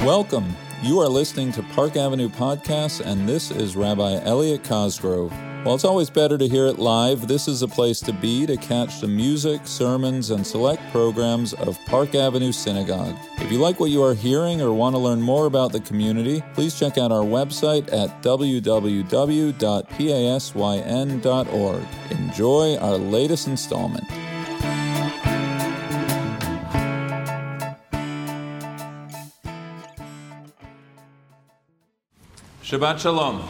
Welcome. You are listening to Park Avenue Podcasts, and this is Rabbi Elliot Cosgrove. While it's always better to hear it live, this is a place to be to catch the music, sermons, and select programs of Park Avenue Synagogue. If you like what you are hearing or want to learn more about the community, please check out our website at www.pasyn.org. Enjoy our latest installment. Shabbat Shalom.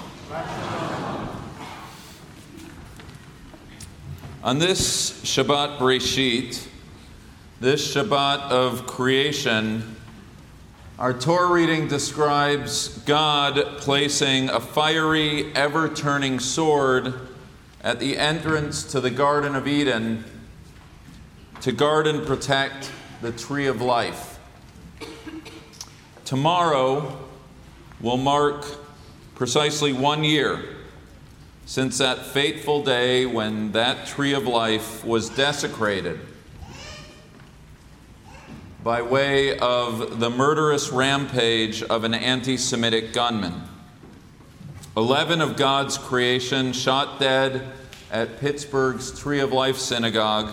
On this Shabbat Bereshit, this Shabbat of creation, our Torah reading describes God placing a fiery, ever-turning sword at the entrance to the Garden of Eden to guard and protect the tree of life. Tomorrow will mark precisely 1 year since that fateful day when that tree of life was desecrated by way of the murderous rampage of an anti-Semitic gunman. 11 of God's creation shot dead at Pittsburgh's Tree of Life Synagogue.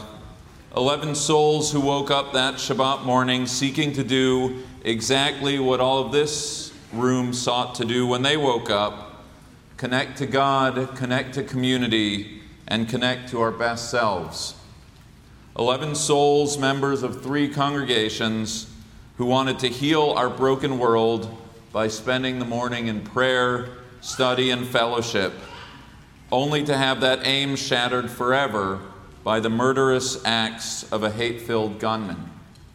11 souls who woke up that Shabbat morning seeking to do exactly what all of this room sought to do when they woke up: connect to God, connect to community, and connect to our best selves. 11 souls, members of 3 congregations, who wanted to heal our broken world by spending the morning in prayer, study, and fellowship, only to have that aim shattered forever by the murderous acts of a hate-filled gunman.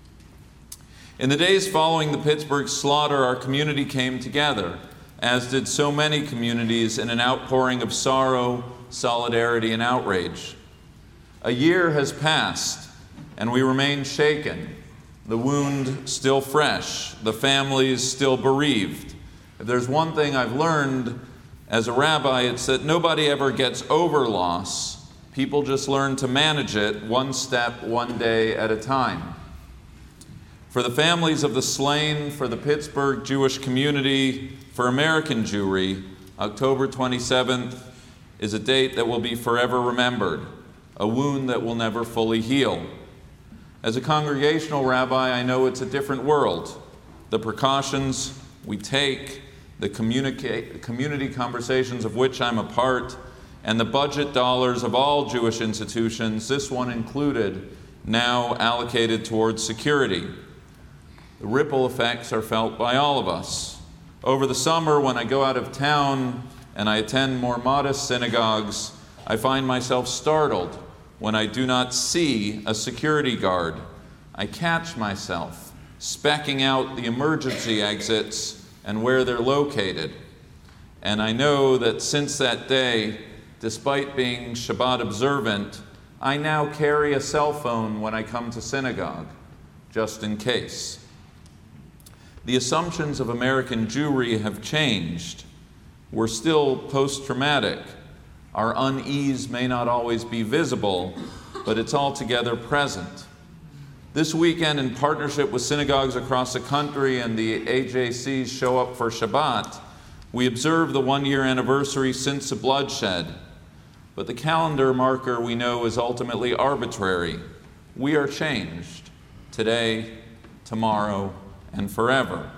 In the days following the Pittsburgh slaughter, our community came together, as did so many communities, in an outpouring of sorrow, solidarity, and outrage. A year has passed, and we remain shaken, the wound still fresh, the families still bereaved. If there's one thing I've learned as a rabbi, it's that nobody ever gets over loss. People just learn to manage it one step, one day at a time. For the families of the slain, for the Pittsburgh Jewish community, for American Jewry, October 27th is a date that will be forever remembered, a wound that will never fully heal. As a congregational rabbi, I know it's a different world. The precautions we take, the community conversations of which I'm a part, and the budget dollars of all Jewish institutions, this one included, now allocated towards security. The ripple effects are felt by all of us. Over the summer, when I go out of town and I attend more modest synagogues, I find myself startled when I do not see a security guard. I catch myself specking out the emergency exits and where they're located. And I know that since that day, despite being Shabbat observant, I now carry a cell phone when I come to synagogue, just in case. The assumptions of American Jewry have changed. We're still post-traumatic. Our unease may not always be visible, but it's altogether present. This weekend, in partnership with synagogues across the country and the AJC's Show Up for Shabbat, we observe the 1-year anniversary since the bloodshed. But the calendar marker, we know, is ultimately arbitrary. We are changed today, tomorrow, and forever.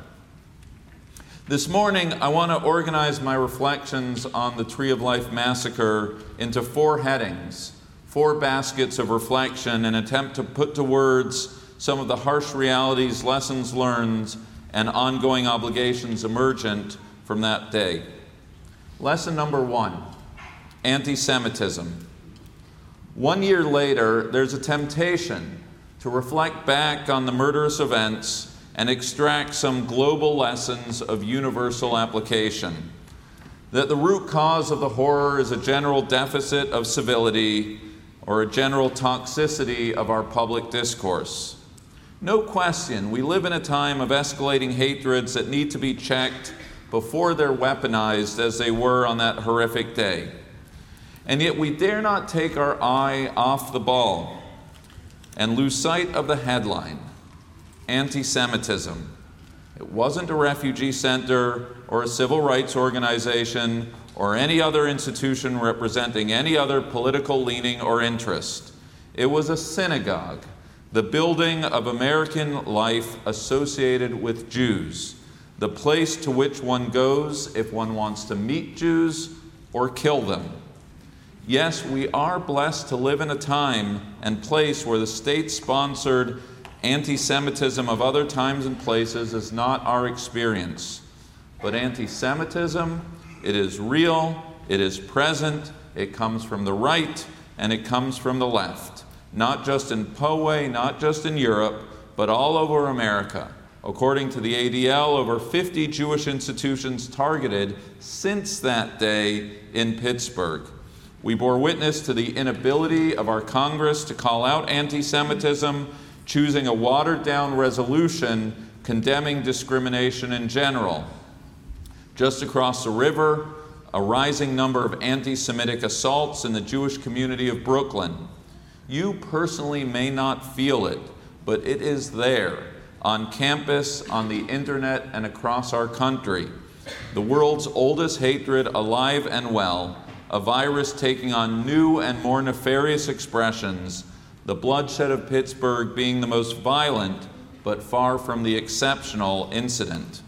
This morning, I want to organize my reflections on the Tree of Life massacre into 4 headings, 4 baskets of reflection, and attempt to put to words some of the harsh realities, lessons learned, and ongoing obligations emergent from that day. Lesson number 1, anti-Semitism. 1 year later, there's a temptation to reflect back on the murderous events and extract some global lessons of universal application. That the root cause of the horror is a general deficit of civility or a general toxicity of our public discourse. No question, we live in a time of escalating hatreds that need to be checked before they're weaponized as they were on that horrific day. And yet we dare not take our eye off the ball and lose sight of the headline, anti-Semitism, It wasn't a refugee center or a civil rights organization or any other institution representing any other political leaning or interest. It was a synagogue, the building of American life associated with Jews, the place to which one goes if one wants to meet Jews or kill them. Yes, we are blessed to live in a time and place where the state-sponsored anti-Semitism of other times and places is not our experience. But anti-Semitism, it is real, it is present, it comes from the right, and it comes from the left. Not just in Poway, not just in Europe, but all over America. According to the ADL, over 50 Jewish institutions targeted since that day in Pittsburgh. We bore witness to the inability of our Congress to call out anti-Semitism, choosing a watered-down resolution condemning discrimination in general. Just across the river, a rising number of anti-Semitic assaults in the Jewish community of Brooklyn. You personally may not feel it, but it is there, on campus, on the internet, and across our country. The world's oldest hatred alive and well, a virus taking on new and more nefarious expressions, the bloodshed of Pittsburgh being the most violent, but far from the exceptional incident.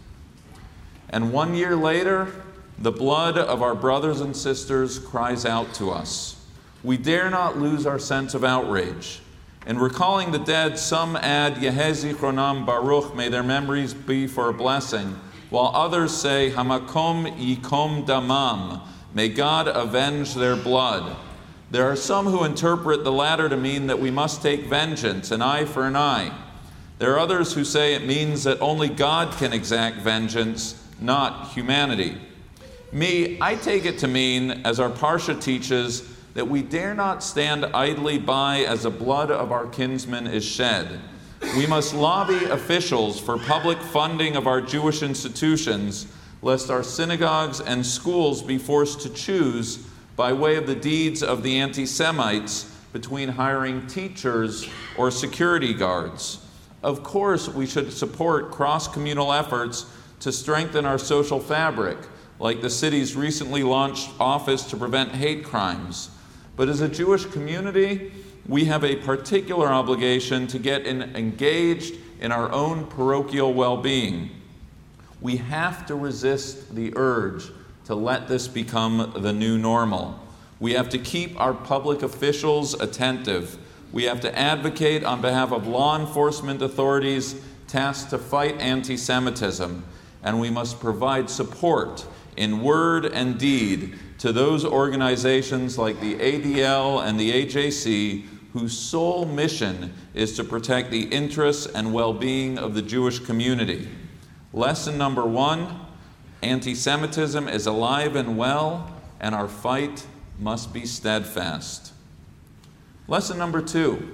And 1 year later, the blood of our brothers and sisters cries out to us. We dare not lose our sense of outrage. In recalling the dead, some add, Yehi Zichronam Baruch, may their memories be for a blessing, while others say, Hamakom Yikom Damam, may God avenge their blood. There are some who interpret the latter to mean that we must take vengeance, an eye for an eye. There are others who say it means that only God can exact vengeance, not humanity. Me, I take it to mean, as our Parsha teaches, that we dare not stand idly by as the blood of our kinsmen is shed. We must lobby officials for public funding of our Jewish institutions, lest our synagogues and schools be forced to choose, by way of the deeds of the anti-Semites, between hiring teachers or security guards. Of course, we should support cross-communal efforts to strengthen our social fabric, like the city's recently launched Office to Prevent Hate Crimes. But as a Jewish community, we have a particular obligation to get engaged in our own parochial well-being. We have to resist the urge to let this become the new normal. We have to keep our public officials attentive. We have to advocate on behalf of law enforcement authorities tasked to fight anti-Semitism. And we must provide support in word and deed to those organizations like the ADL and the AJC, whose sole mission is to protect the interests and well-being of the Jewish community. Lesson number 1, anti-Semitism is alive and well, and our fight must be steadfast. Lesson number 2,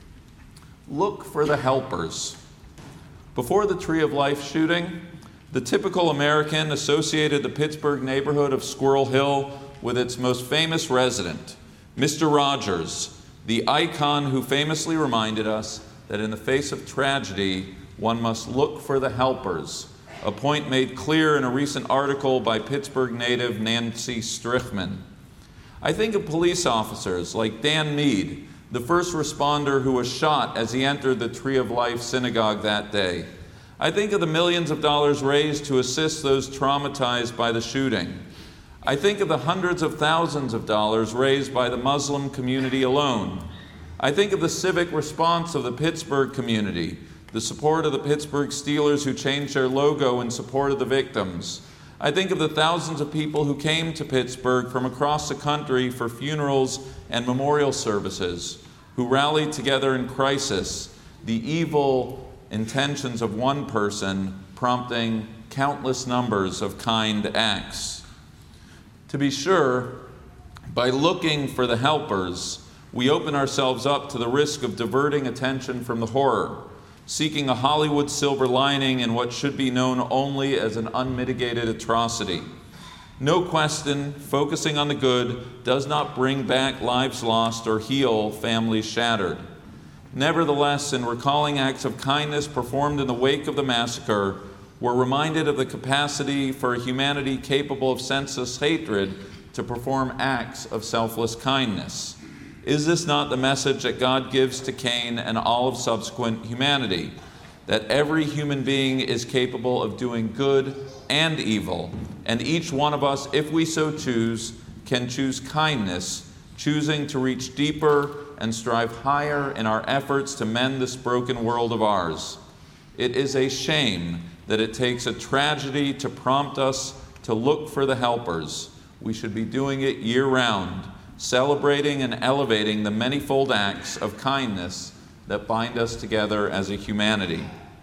look for the helpers. Before the Tree of Life shooting, the typical American associated the Pittsburgh neighborhood of Squirrel Hill with its most famous resident, Mr. Rogers, the icon who famously reminded us that in the face of tragedy, one must look for the helpers, a point made clear in a recent article by Pittsburgh native Nancy Strichman. I think of police officers like Dan Mead, the first responder who was shot as he entered the Tree of Life synagogue that day. I think of the millions of dollars raised to assist those traumatized by the shooting. I think of the hundreds of thousands of dollars raised by the Muslim community alone. I think of the civic response of the Pittsburgh community, the support of the Pittsburgh Steelers who changed their logo in support of the victims. I think of the thousands of people who came to Pittsburgh from across the country for funerals and memorial services, who rallied together in crisis, the evil intentions of one person prompting countless numbers of kind acts. To be sure, by looking for the helpers, we open ourselves up to the risk of diverting attention from the horror, seeking a Hollywood silver lining in what should be known only as an unmitigated atrocity. No question, focusing on the good does not bring back lives lost or heal families shattered. Nevertheless, in recalling acts of kindness performed in the wake of the massacre, we're reminded of the capacity for a humanity capable of senseless hatred to perform acts of selfless kindness. Is this not the message that God gives to Cain and all of subsequent humanity? That every human being is capable of doing good and evil, and each one of us, if we so choose, can choose kindness, choosing to reach deeper and strive higher in our efforts to mend this broken world of ours. It is a shame that it takes a tragedy to prompt us to look for the helpers. We should be doing it year-round, celebrating and elevating the manifold acts of kindness that bind us together as a humanity.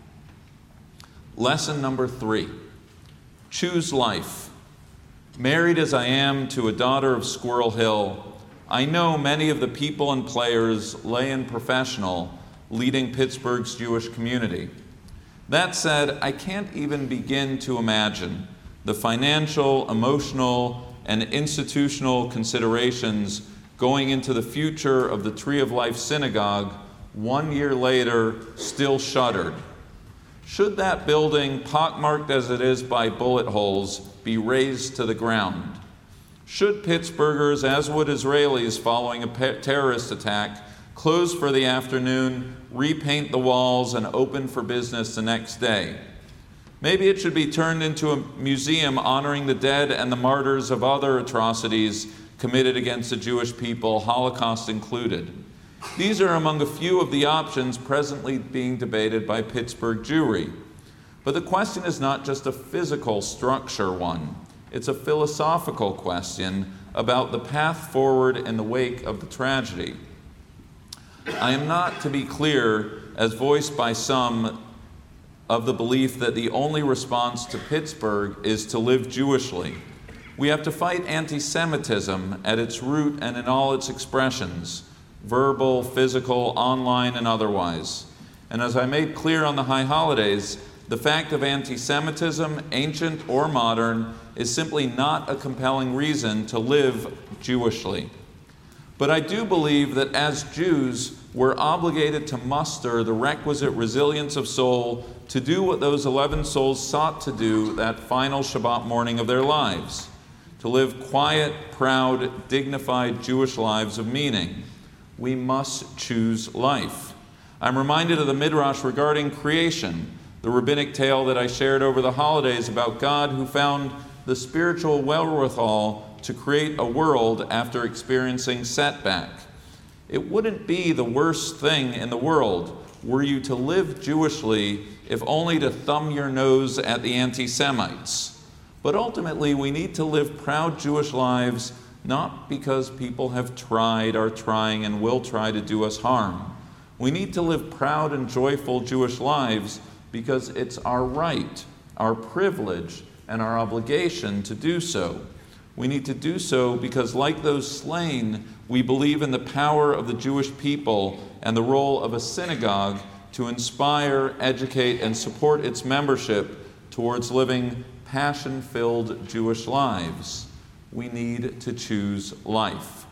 Lesson number 3, choose life. Married as I am to a daughter of Squirrel Hill, I know many of the people and players, lay and professional, leading Pittsburgh's Jewish community. That said, I can't even begin to imagine the financial, emotional, and institutional considerations going into the future of the Tree of Life Synagogue 1 year later, still shuttered. Should that building, pockmarked as it is by bullet holes, be razed to the ground? Should Pittsburghers, as would Israelis following a terrorist attack, close for the afternoon, repaint the walls, and open for business the next day? Maybe it should be turned into a museum honoring the dead and the martyrs of other atrocities committed against the Jewish people, Holocaust included. These are among a few of the options presently being debated by Pittsburgh Jewry. But the question is not just a physical structure one. It's a philosophical question about the path forward in the wake of the tragedy. I am not, to be clear, as voiced by some, of the belief that the only response to Pittsburgh is to live Jewishly. We have to fight anti-Semitism at its root and in all its expressions, verbal, physical, online, and otherwise. And as I made clear on the High Holidays, the fact of anti-Semitism, ancient or modern, is simply not a compelling reason to live Jewishly. But I do believe that as Jews, we're obligated to muster the requisite resilience of soul to do what those 11 souls sought to do that final Shabbat morning of their lives, to live quiet, proud, dignified Jewish lives of meaning. We must choose life. I'm reminded of the Midrash regarding creation, the rabbinic tale that I shared over the holidays about God who found the spiritual wherewithal to create a world after experiencing setback. It wouldn't be the worst thing in the world were you to live Jewishly, if only to thumb your nose at the anti-Semites. But ultimately, we need to live proud Jewish lives, not because people have tried, are trying, and will try to do us harm. We need to live proud and joyful Jewish lives because it's our right, our privilege, and our obligation to do so. We need to do so because, like those slain, we believe in the power of the Jewish people and the role of a synagogue to inspire, educate, and support its membership towards living passion-filled Jewish lives. We need to choose life.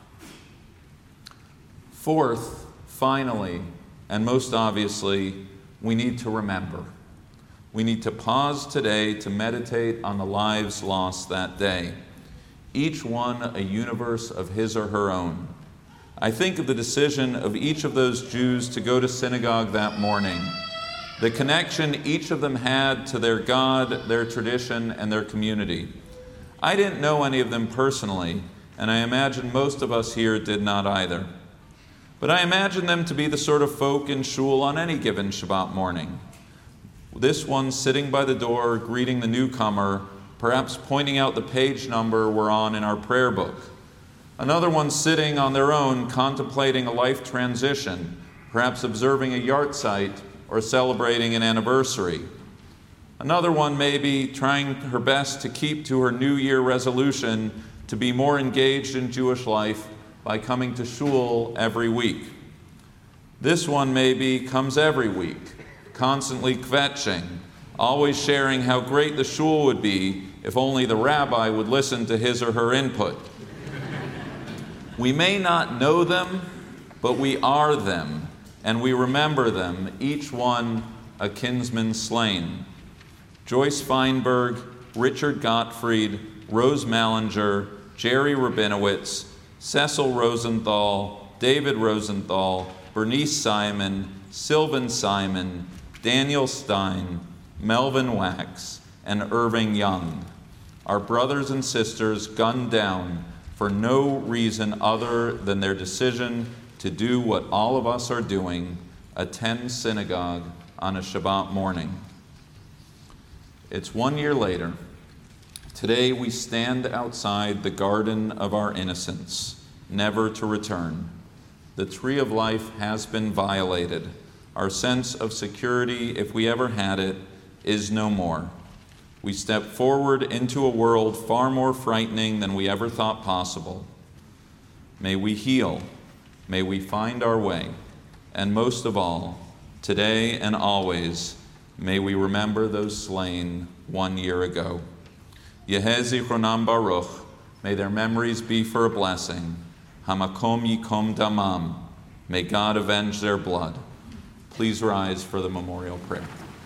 Fourth, finally, and most obviously, we need to remember. We need to pause today to meditate on the lives lost that day, each one a universe of his or her own. I think of the decision of each of those Jews to go to synagogue that morning, the connection each of them had to their God, their tradition, and their community. I didn't know any of them personally, and I imagine most of us here did not either. But I imagine them to be the sort of folk in shul on any given Shabbat morning. This one sitting by the door, greeting the newcomer, perhaps pointing out the page number we're on in our prayer book. Another one sitting on their own, contemplating a life transition, perhaps observing a yahrzeit or celebrating an anniversary. Another one may be trying her best to keep to her New Year resolution to be more engaged in Jewish life by coming to shul every week. This one maybe comes every week, constantly kvetching, always sharing how great the shul would be if only the rabbi would listen to his or her input. We may not know them, but we are them, and we remember them, each one a kinsman slain. Joyce Feinberg, Richard Gottfried, Rose Mallinger, Jerry Rabinowitz, Cecil Rosenthal, David Rosenthal, Bernice Simon, Sylvan Simon, Daniel Stein, Melvin Wax, and Irving Young, our brothers and sisters gunned down for no reason other than their decision to do what all of us are doing, attend synagogue on a Shabbat morning. It's 1 year later. Today we stand outside the garden of our innocence, never to return. The tree of life has been violated. Our sense of security, if we ever had it, is no more. We step forward into a world far more frightening than we ever thought possible. May we heal. May we find our way. And most of all, today and always, may we remember those slain 1 year ago. Yeheh zichronam baruch, may their memories be for a blessing. Hamakom yikom damam, may God avenge their blood. Please rise for the memorial prayer.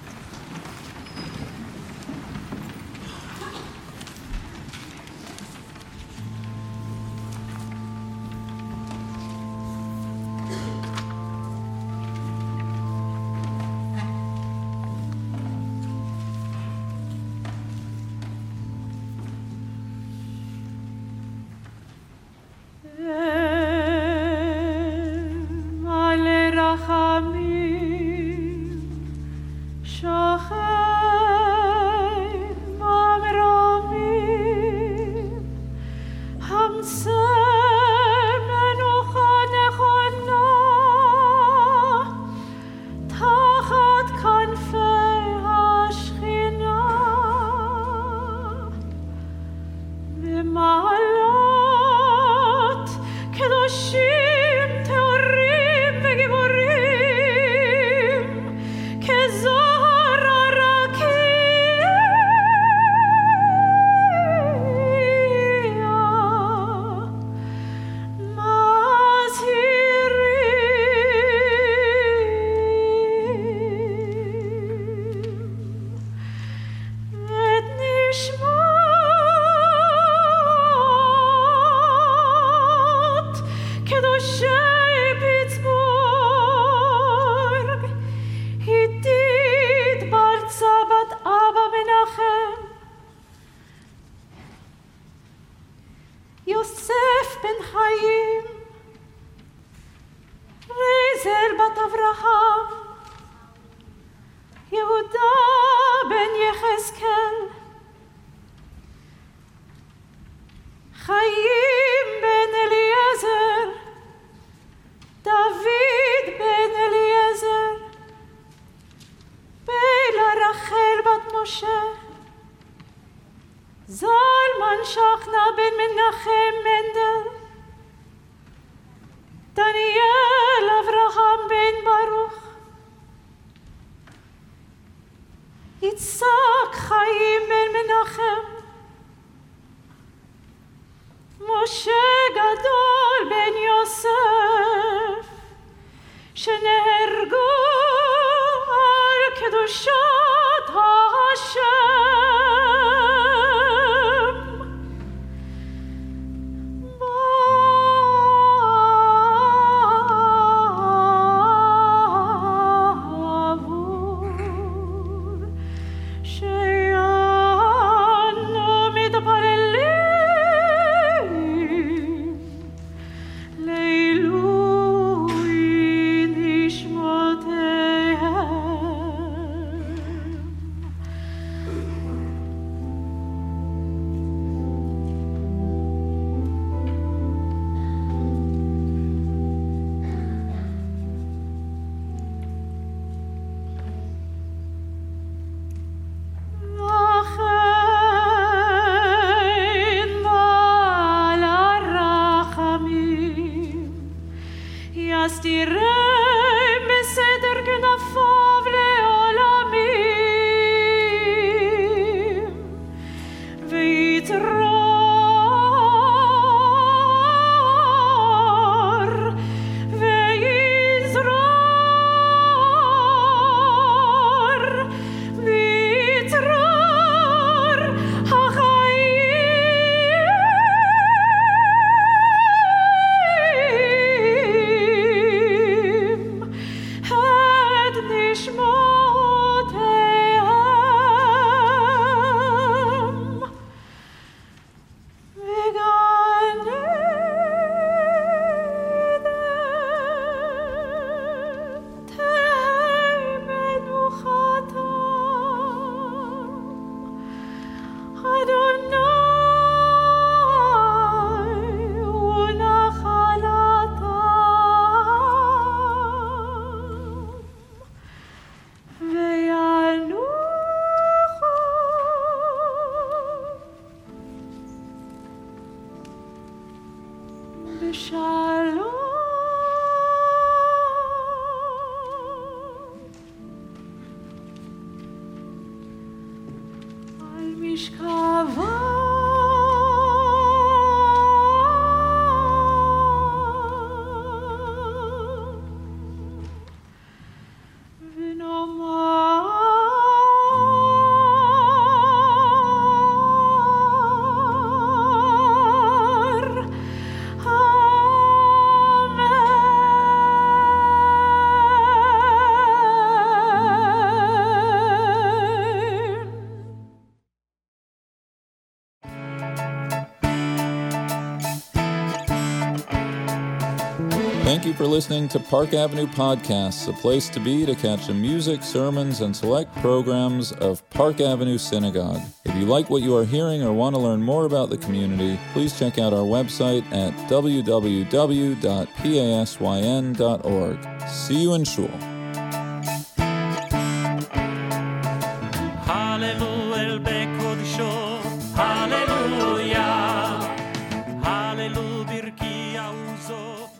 יוסף בן חיים, רזל בת אברהם, יהודה בן יחזקאל, חיים בן אליעזר, דוד בן אליעזר, בלה רחל בת משה, זלמן שכנה בן מנחם מנדל, דניאל אברהם בן ברוך, יצחק חיים בן מנחם, משה גדול בן יוסף, שנהרגו על קדושת השם. Thank you for listening to Park Avenue Podcasts, a place to be to catch the music, sermons, and select programs of Park Avenue Synagogue. If you like what you are hearing or want to learn more about the community, please check out our website at www.pasyn.org. See you in Shul. Hallelujah, Hallelujah, Hallelujah, Birki Auzo.